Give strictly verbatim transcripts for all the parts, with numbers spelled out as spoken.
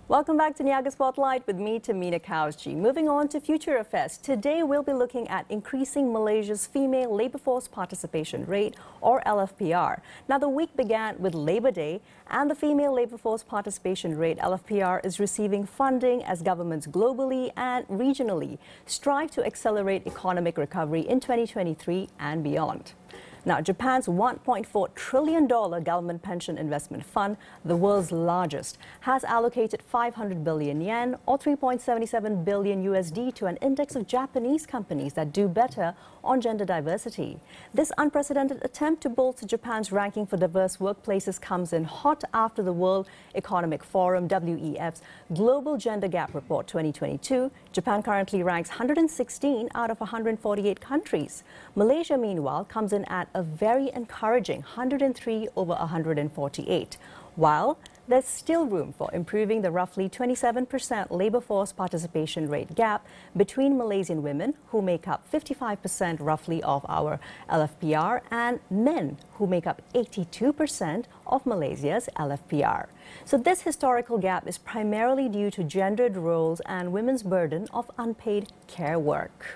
Welcome back to Niaga Spotlight with me, Tamina Kausji. Moving on to future affairs. Today we'll be looking at increasing Malaysia's female labour force participation rate, or L F P R. Now the week began with Labour Day, and the female labour force participation rate, L F P R, is receiving funding as governments globally and regionally strive to accelerate economic recovery in twenty twenty-three and beyond. Now, Japan's one point four trillion dollars government pension investment fund, the world's largest, has allocated five hundred billion yen or three point seven seven billion U S D to an index of Japanese companies that do better on gender diversity. This unprecedented attempt to bolster Japan's ranking for diverse workplaces comes in hot after the World Economic Forum, W E F's Global Gender Gap Report twenty twenty-two. Japan currently ranks one hundred sixteen out of one hundred forty-eight countries. Malaysia, meanwhile, comes in at a very encouraging one hundred three over one hundred forty-eight, while there's still room for improving the roughly twenty-seven percent labour force participation rate gap between Malaysian women, who make up fifty-five percent roughly of our L F P R, and men, who make up eighty-two percent of Malaysia's L F P R. So this historical gap is primarily due to gendered roles and women's burden of unpaid care work.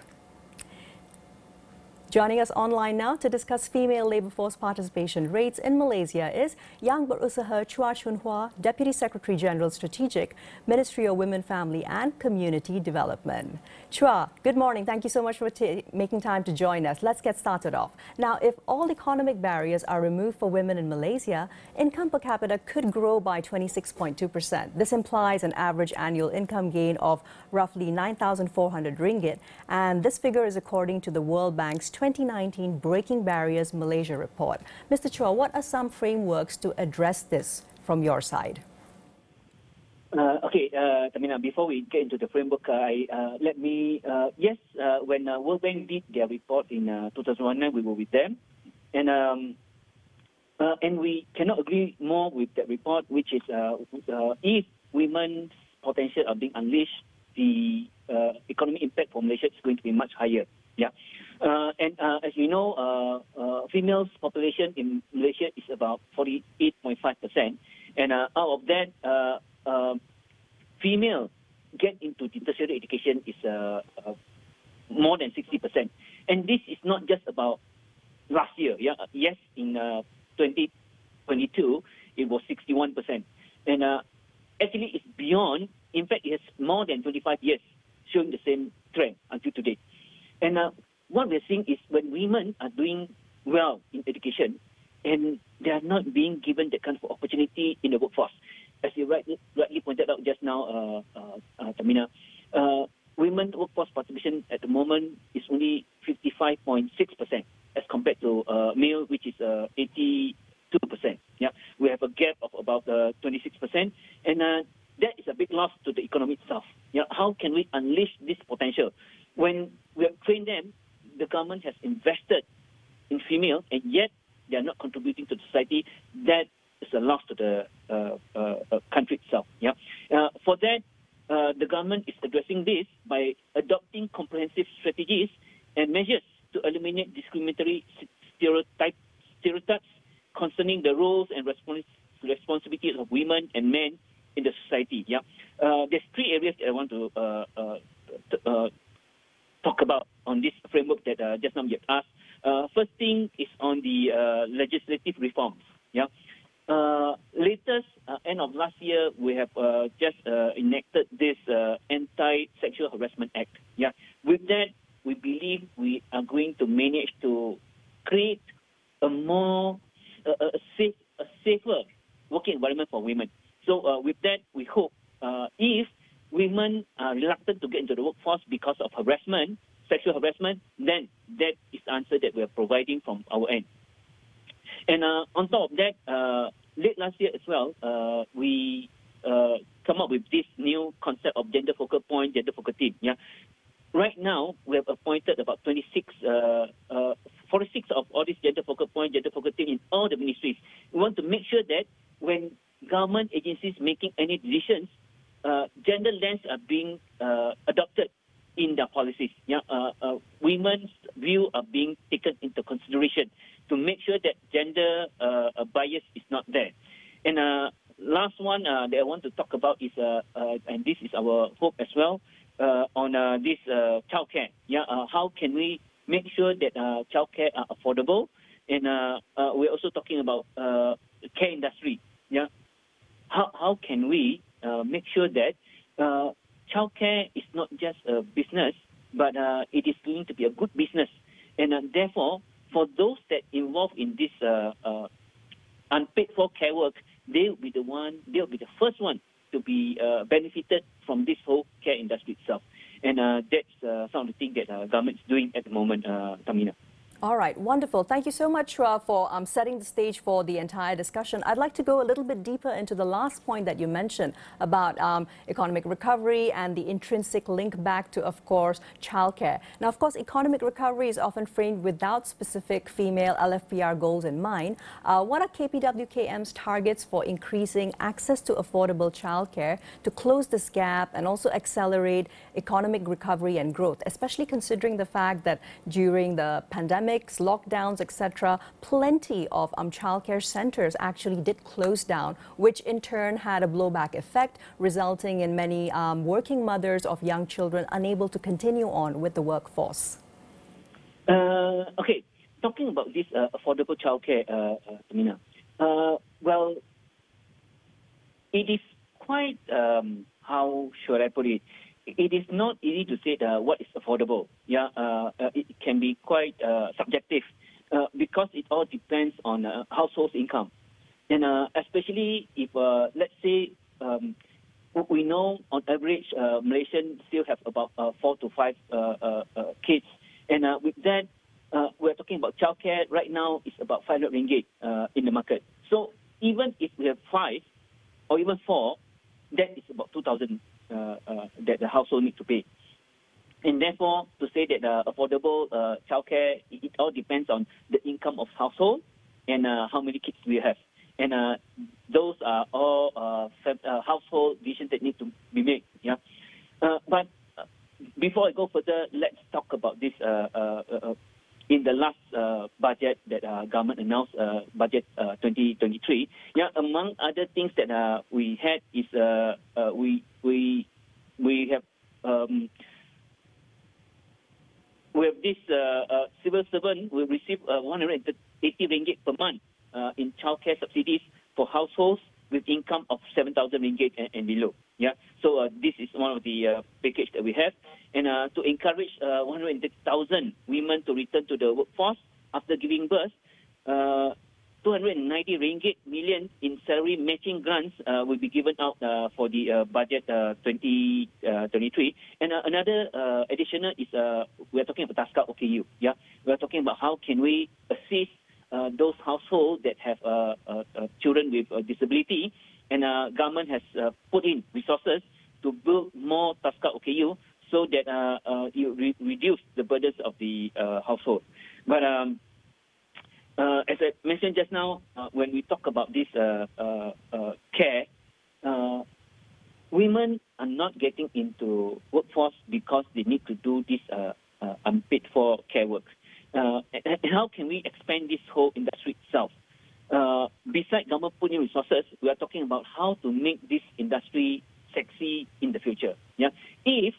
Joining us online now to discuss female labour force participation rates in Malaysia is Yang Berusaha Chua Chun Hua, Deputy Secretary General Strategic, Ministry of Women, Family and Community Development. Chua, good morning. Thank you so much for making time to join us. Let's get started off. Now, if all economic barriers are removed for women in Malaysia, income per capita could grow by twenty-six point two percent. This implies an average annual income gain of roughly nine thousand four hundred ringgit, and this figure is according to the World Bank's twenty nineteen Breaking Barriers Malaysia report. Mister Chua, what are some frameworks to address this from your side? Uh, okay, uh, Tamina, before we get into the framework, uh, I, uh, let me, uh, yes, uh, when uh, World Bank did their report in uh, two thousand nine, we were with them. And um, uh, and we cannot agree more with that report, which is uh, uh, if women's potential are being unleashed, the uh, economic impact for Malaysia is going to be much higher. Yeah, uh, and uh, as you know, uh, uh, females population in Malaysia is about forty-eight point five percent, and uh, out of that, uh, uh, female get into the tertiary education is uh, uh, more than sixty percent, and this is not just about last year. Yeah, yes, in uh, twenty twenty-two it was sixty-one percent, and uh, actually it's beyond. In fact, it has more than twenty-five years showing the same trend until today. And uh, what we're seeing is when women are doing well in education and they are not being given that kind of opportunity in the workforce. As you rightly, rightly pointed out just now, uh, uh, uh, Tamina, uh, women's workforce participation at the moment is only fifty-five point six percent as compared to uh, male, which is uh, eighty-two percent. Yeah, we have a gap of about uh, twenty-six percent, and uh, that is a big loss to the economy itself. Yeah, how can we unleash this potential? When we have trained them, the government has invested in female, and yet they are not contributing to the society. That is a loss to the uh, uh, uh, country itself. Yeah. Uh, for that, uh, the government is addressing this by adopting comprehensive strategies and measures to eliminate discriminatory stereotypes, stereotypes concerning the roles and respons- responsibilities of women and men in the society. Yeah. Uh, there's three areas that I want to uh, uh, t- uh, talk about on this framework that uh, just now you have asked. Uh, first thing is on the uh, legislative reforms. Yeah. Uh, latest uh, end of last year, we have uh, just uh, enacted this uh, Anti-Sexual Harassment Act. Yeah. With that, we believe we are going to manage to create a more uh, a safe, a safer working environment for women. So uh, with that, we hope uh, if women are reluctant to get into the workforce because of harassment, sexual harassment, then that is the answer that we are providing from our end. And uh, on top of that, uh, late last year as well, uh, we uh, come up with this new concept of gender focal point, gender focal team. Yeah. Right now, we have appointed about twenty-six, uh, uh, forty-six of all these gender focal point, gender focal team in all the ministries. We want to make sure that when government agencies making any decisions, uh, gender lens are being uh, adopted in their policies. Yeah, uh, uh, women's view are being taken into consideration to make sure that gender uh, bias is not there. And uh, last one uh, that I want to talk about is, uh, uh, and this is our hope as well, uh, on uh, this uh, childcare. Yeah, uh, how can we make sure that uh, childcare are affordable? And uh, uh, we're also talking about uh, care industry. Yeah, how how can we uh, make sure that uh, childcare is not just a business, but uh, it is going to be a good business, and uh, therefore, for those that involved in this uh, uh, unpaid for care work, they'll be the one, they'll be the first one to be uh, benefited from this whole care industry itself. And uh, that's uh, some of the things that uh, government is doing at the moment, uh, Tamina. All right, wonderful. Thank you so much uh, for um, setting the stage for the entire discussion. I'd like to go a little bit deeper into the last point that you mentioned about um, economic recovery and the intrinsic link back to, of course, childcare. Now, of course, economic recovery is often framed without specific female L F P R goals in mind. Uh, what are K P W K M's targets for increasing access to affordable childcare to close this gap and also accelerate economic recovery and growth, especially considering the fact that during the pandemic, lockdowns, et cetera, plenty of um, childcare centers actually did close down, which in turn had a blowback effect, resulting in many um, working mothers of young children unable to continue on with the workforce. Uh, okay, talking about this uh, affordable childcare, uh, uh, Tamina, uh, well, it is quite, um, how should I put it? It is not easy to say uh, what is affordable. Yeah, uh, uh, it can be quite uh, subjective uh, because it all depends on uh, household's income, and uh, especially if uh, let's say um, we know on average uh, Malaysians still have about uh, four to five uh, uh, uh, kids, and uh, with that uh, we're talking about childcare right now is about five hundred ringgit uh, in the market. So even if we have five or even four, that is about two thousand. Uh, uh, that the household need to pay. And therefore, to say that uh, affordable uh, childcare, it, it all depends on the income of household and uh, how many kids we have. And uh, those are all uh, fam- uh, household decisions that need to be made. Yeah. Uh, but uh, before I go further, let's talk about this. Uh, uh, uh, in the last uh, budget that uh, government announced, uh, budget uh, twenty twenty-three, yeah, among other things that uh, we had is uh, uh, we we we have um, we have this uh, uh, civil servant will receive uh, one hundred eighty ringgit per month uh, in childcare subsidies for households with income of seven thousand ringgit and, and below. Yeah, so uh, this is one of the uh, package that we have, and uh, to encourage uh, one hundred thirty thousand women to return to the workforce after giving birth, uh, two hundred ninety ringgit million in salary matching grants uh, will be given out uh, for the uh, budget uh, twenty twenty-three. And uh, another uh, additional is uh, we are talking about TASCA O K U. Yeah, we are talking about how can we assist uh, those households that have uh, uh, uh, children with uh, disability. And uh, government has uh, put in resources to build more TASCA O K U so that uh, uh, you re- reduce the burdens of the uh, household. But um, uh, as I mentioned just now, uh, when we talk about this uh, uh, uh, care, uh, women are not getting into workforce because they need to do this uh, uh, unpaid for care work. Uh, and, and how can we expand this whole industry itself? Uh, besides government putting resources, we are talking about how to make this industry sexy in the future. Yeah, if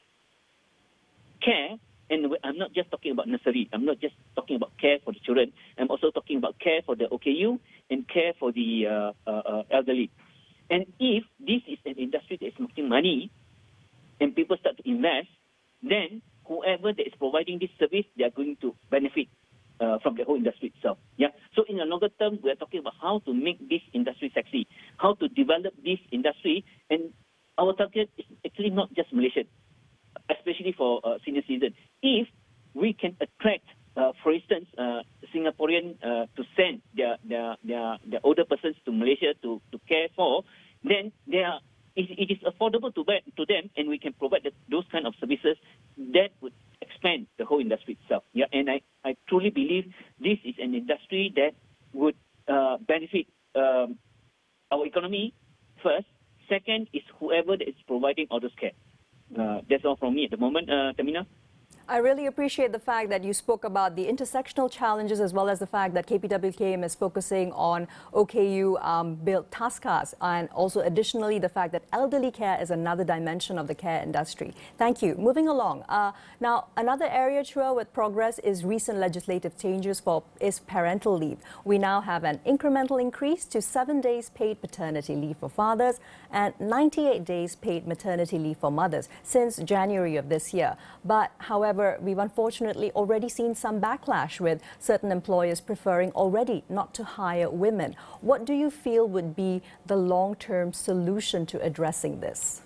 care, and I'm not just talking about nursery, I'm not just talking about care for the children, I'm also talking about care for the O K U and care for the uh, uh, uh, elderly. And if this is an industry that is making money and people start to invest, then whoever that is providing this service, they are going to benefit Uh, from the whole industry itself. Yeah. So in the longer term, we are talking about how to make this industry sexy, how to develop this industry, and our target is actually not just Malaysia, especially for uh, senior citizens. If we can attract, uh, for instance, uh, Singaporean uh, to send their, their their their older persons to Malaysia to, to care for, then they are it, it is affordable to to them, and we can provide the, those kind of services that would expand the whole industry itself. Yeah, and I, I truly believe this is an industry that would uh, benefit um, our economy first. Second is whoever that is providing all those care. Uh, that's all from me at the moment, uh, Tamina. I really appreciate the fact that you spoke about the intersectional challenges as well as the fact that K P W K M is focusing on O K U um, built taskas, and also additionally the fact that elderly care is another dimension of the care industry. Thank you. Moving along. Uh, now, another area, Chua, with progress is recent legislative changes for is parental leave. We now have an incremental increase to seven days paid paternity leave for fathers and ninety-eight days paid maternity leave for mothers since January of this year. But however, we've unfortunately already seen some backlash with certain employers preferring already not to hire women. What do you feel would be the long-term solution to addressing this?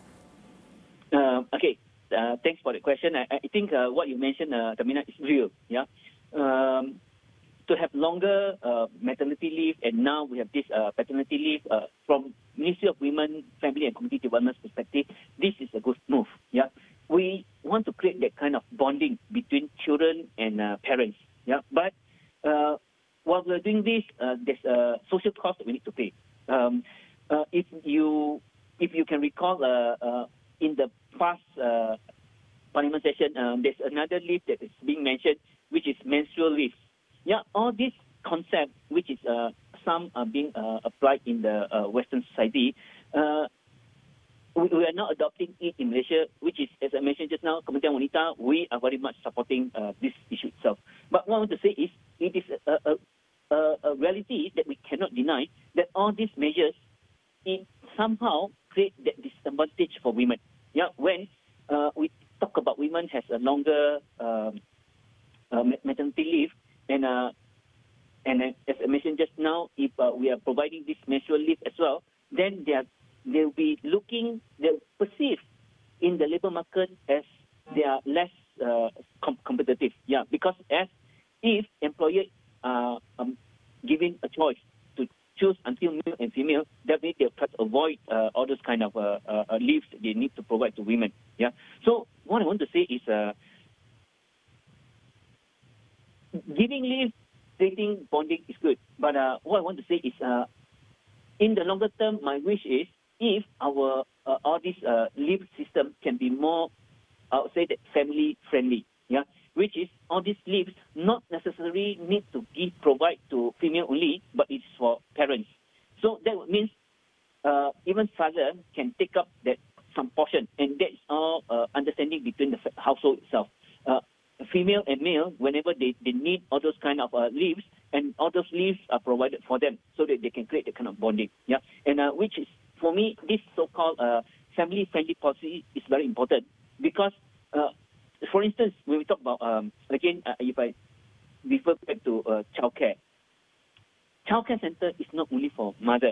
Uh, okay, uh, thanks for the question. I, I think uh, what you mentioned, uh, Tamina, is real. Yeah, um, to have longer uh, maternity leave, and now we have this uh, paternity leave uh, from Ministry of Women, Family and Community Development perspective. This is a good move. Yeah. We want to create that kind of bonding between children and uh, parents. Yeah, but uh, while we're doing this, uh, there's a social cost that we need to pay. Um, uh, if you if you can recall, uh, uh, in the past uh, Parliament session, uh, there's another leave that is being mentioned, which is menstrual leave. Yeah, all these concepts, which is uh, some are being uh, applied in the uh, Western society. Uh, We, we are not adopting it in Malaysia, which is, as I mentioned just now, Kementerian Wanita, we are very much supporting uh, this issue itself. But what I want to say is, it is a, a, a, a reality that we cannot deny that all these measures, it somehow create that disadvantage for women. Yeah, when uh, we talk about women has a longer um, uh, maternity leave, and uh, and as I mentioned just now, if uh, we are providing this menstrual leave as well, then they are they'll be looking, they'll perceive in the labor market as they are less uh, com- competitive. Yeah, because as if employer are uh, um, given a choice to choose until male and female, definitely they'll try to avoid uh, all those kind of uh, uh, leaves that they need to provide to women. Yeah. So what I want to say is, uh, giving leave, creating bonding is good. But uh, what I want to say is, uh, in the longer term, my wish is, if our uh, all this uh, leave system can be more, I would say that family friendly, yeah, which is all these leaves not necessarily need to give provide to female only, but it's for parents. So that means uh, even father can take up that some portion, and that's all uh, understanding between the household itself. Uh, female and male, whenever they, they need all those kind of uh, leaves, and all those leaves are provided for them so that they can create that kind of bonding, yeah, and uh, which is, for me, this so-called uh, family-friendly policy is very important because, uh, for instance, when we talk about, um, again, uh, if I refer back to uh, childcare, childcare center is not only for mother.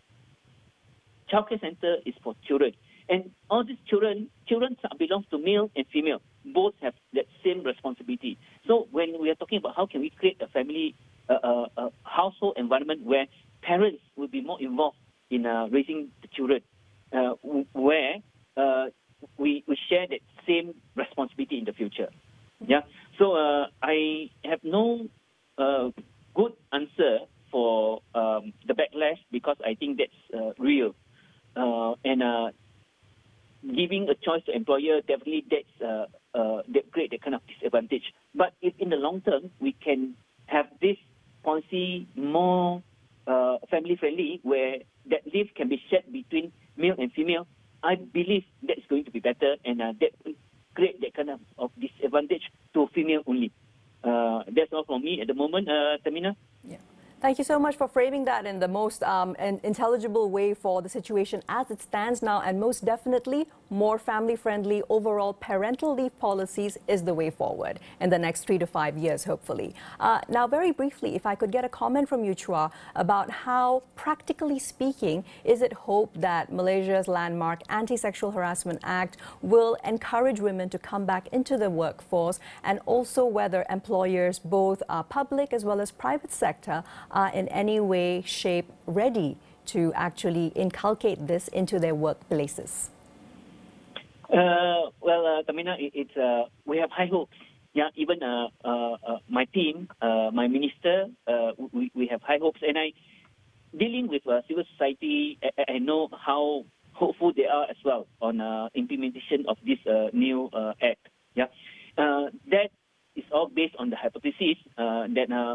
Childcare center is for children. And all these children, children belong to male and female. Both have that same responsibility. So when we are talking about how can we create a family, uh, uh, uh, household environment where parents will be more involved in uh, raising the children, uh, where uh, we we share that same responsibility in the future. Yeah. So uh, I have no uh, good answer for um, the backlash because I think that's uh, real. Uh, and uh, giving a choice to employer, definitely that's uh, uh, that create that kind of disadvantage. But if in the long term we can have this policy more uh, family friendly, where that leave can be shared between male and female, I believe that's going to be better, and uh, that will create that kind of, of disadvantage to female only. Uh, that's all from me at the moment, uh, Tamina. Yeah. Thank you so much for framing that in the most um, intelligible way for the situation as it stands now, and most definitely more family-friendly overall parental leave policies is the way forward in the next three to five years, hopefully. Uh, now, very briefly, if I could get a comment from you, Chua, about how, practically speaking, is it hoped that Malaysia's landmark Anti-Sexual Harassment Act will encourage women to come back into the workforce, and also whether employers, both uh, public as well as private sector, are in any way, shape, ready to actually inculcate this into their workplaces? Uh, well, uh, Tamina, it, it's uh, we have high hopes. Yeah, even uh, uh, uh, my team, uh, my minister, uh, we, we have high hopes. And I, dealing with uh, civil society, I, I know how hopeful they are as well on uh, implementation of this uh, new uh, act. Yeah, uh, there based on the hypothesis uh, that uh,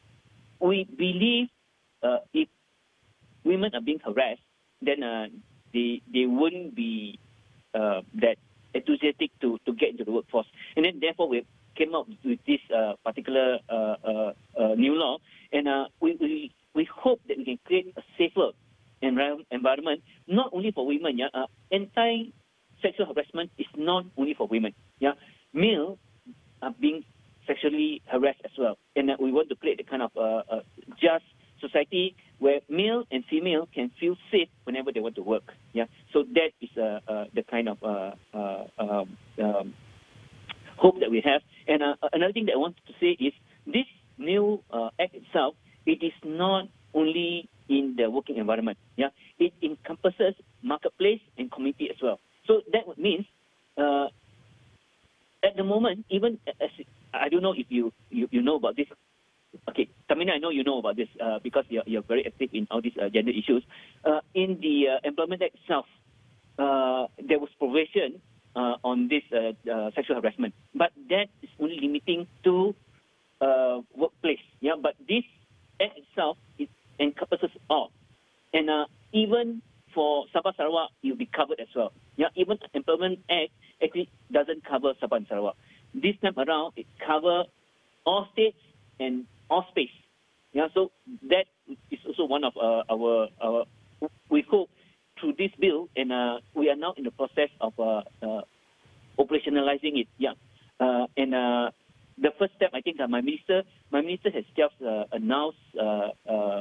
we believe uh, if women are being harassed, then uh, they they wouldn't be uh, that enthusiastic to, to get into the workforce. And then therefore we came up with this uh, particular uh, uh, uh, new law, and uh, we, we we hope that we can create a safer environment, not only for women. Yeah, uh, anti-sexual harassment is not only for women. Yeah, male are being sexually harassed as well, and uh, we want to create a kind of uh, uh, just society where male and female can feel safe whenever they want to work. Yeah, so that is uh, uh, the kind of uh, uh, um, um, hope that we have. And uh, another thing that I wanted to say is this new uh, act itself, it is not only in the working environment. Yeah, it encompasses marketplace and community as well. So that means uh, at the moment, even as I don't know if you, you, you know about this. Okay, Tamina, I know you know about this uh, because you're, you're very active in all these uh, gender issues. Uh, in the uh, Employment Act itself, uh, there was provision uh, on this uh, uh, sexual harassment, but that is only limiting to uh, workplace. Yeah, but this act itself it encompasses all, and uh, even for Sabah Sarawak, you'll be covered as well. Yeah, even Employment Act actually doesn't cover Sabah and Sarawak. This time around, it covers all states and all space. Yeah, so that is also one of uh, our, our, we hope through this bill, and uh, we are now in the process of uh, uh, operationalizing it. Yeah, uh, and uh, the first step, I think, uh, my minister, my minister has just uh, announced uh, uh,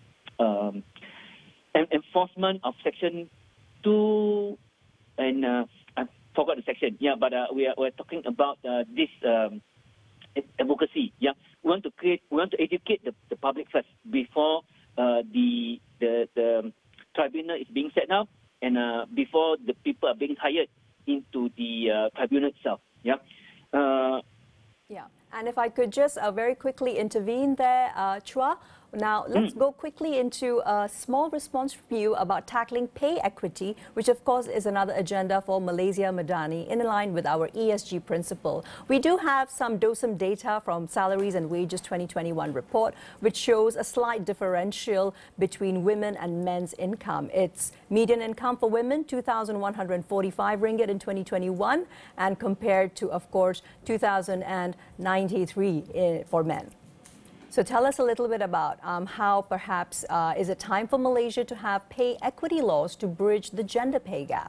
um, an enforcement of Section two, and uh, I forgot the section. Yeah, but uh, we are we're talking about uh, this. Um, advocacy. Yeah, we want to create, we want to educate the, the public first before uh, the, the the tribunal is being set up, and uh, before the people are being hired into the uh, tribunal itself. Yeah. Uh, yeah, and if I could just uh, very quickly intervene there, uh, Chua. Now, let's mm. go quickly into a small response from you about tackling pay equity, which of course is another agenda for Malaysia Madani in line with our E S G principle. We do have some DOSM data from Salaries and Wages twenty twenty-one report, which shows a slight differential between women and men's income. It's median income for women, two thousand one hundred forty-five ringgit in twenty twenty-one, and compared to, of course, two thousand ninety-three for men. So tell us a little bit about um, how perhaps uh, is it time for Malaysia to have pay equity laws to bridge the gender pay gap?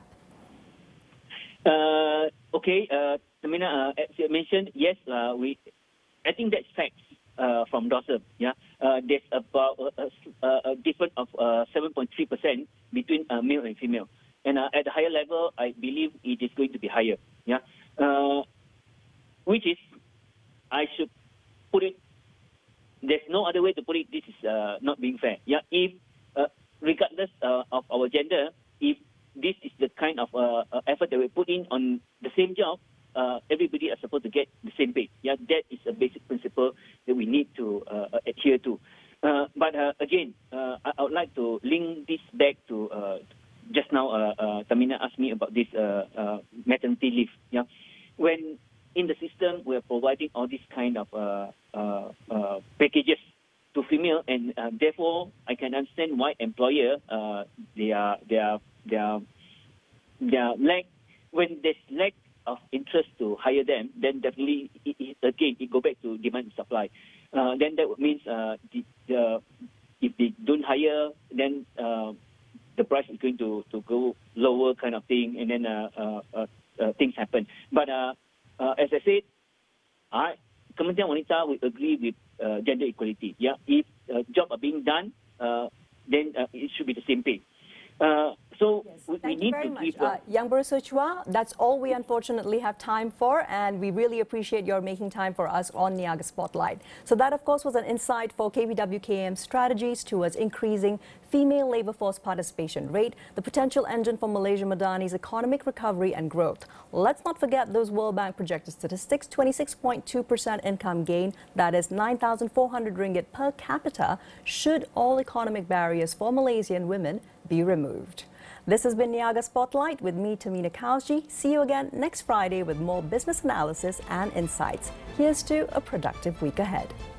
Uh, okay, uh, Tamina, uh, as you mentioned, yes, uh, we. I think that's facts uh, from DOSM. Yeah, uh, there's about a, a, a difference of uh, seven point three percent between uh, male and female, and uh, at the higher level, I believe it is going to be higher. Yeah, uh, which is, I should put it. There's no other way to put it. This is uh, not being fair. Yeah, if uh, regardless uh, of our gender, if this is the kind of uh, uh, effort that we put in on the same job, uh, everybody is supposed to get the same pay. Yeah, that is a basic principle that we need to uh, adhere to. Uh, but uh, again, uh, I, I would like to link this back to uh, just now. Uh, uh, Tamina asked me about this uh, uh, maternity leave. Yeah, when in the system, we are providing all these kind of uh, uh, uh, packages to female, and uh, therefore I can understand why employer uh, they are they are they are they are lack when there's lack of interest to hire them, then definitely it, it, again it go back to demand and supply. Uh, then that means uh, the, the if they don't hire, then uh, the price is going to, to go lower, kind of thing, and then uh, uh, uh, uh, things happen. But uh, Uh, as I said, I, Kementerian Wanita will agree with uh, gender equality. Yeah, if uh, jobs are being done, uh, then uh, it should be the same pay. Uh, so yes, we, thank we you need very to much. give. Uh, Yang Berusu Chua, that's all we unfortunately have time for, and we really appreciate your making time for us on Niaga Spotlight. So that, of course, was an insight for K B W K M strategies towards increasing female labour force participation rate, the potential engine for Malaysia Madani's economic recovery and growth. Let's not forget those World Bank projected statistics: twenty-six point two percent income gain, that is nine thousand four hundred ringgit per capita, should all economic barriers for Malaysian women be removed. This has been Niaga Spotlight with me, Tamina Kausji. See you again next Friday with more business analysis and insights. Here's to a productive week ahead.